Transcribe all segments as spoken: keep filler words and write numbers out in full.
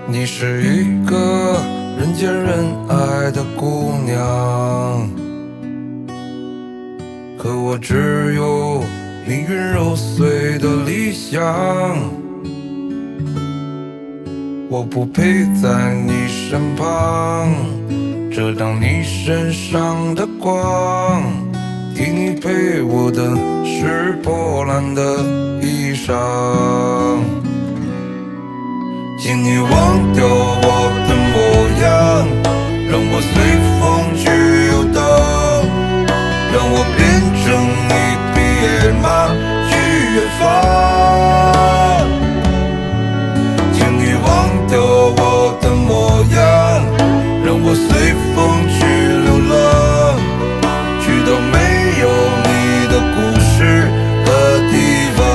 你是一个人见人爱的姑娘，可我只有命运揉碎的理想。我不陪在你身旁，遮挡你身上的光，替你陪我的是破烂的衣裳。请你忘掉我的模样，让我随风去游荡，让我变成一匹野马去远方。请你忘掉我的模样，让我随风去流浪，去到没有你的故事的地方。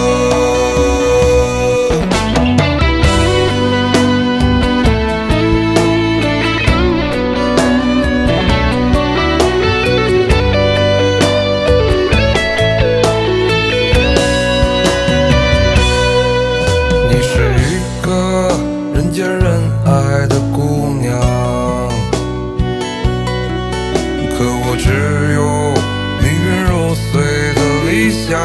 人见人爱的姑娘，可我只有命运揉碎的理想。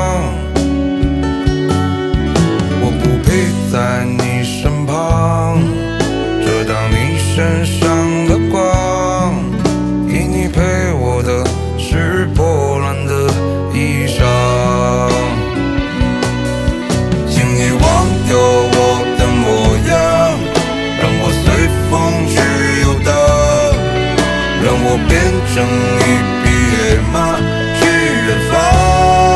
我不陪在你身旁，遮挡你身上的光，替你陪我的是破烂的衣裳。请你忘掉我的模样，让我随风去游荡，让我变成一匹野马去远方。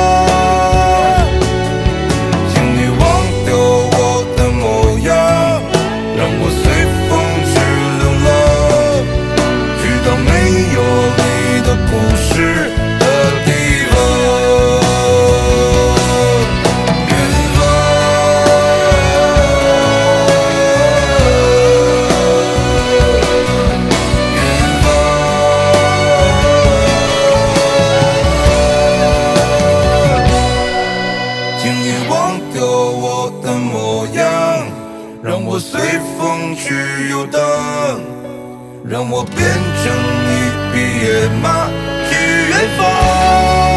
请你忘掉我的模样，让我随风去流浪，去到没有你的故事的地方。让我随风去游荡，让我变成一匹野马去远方。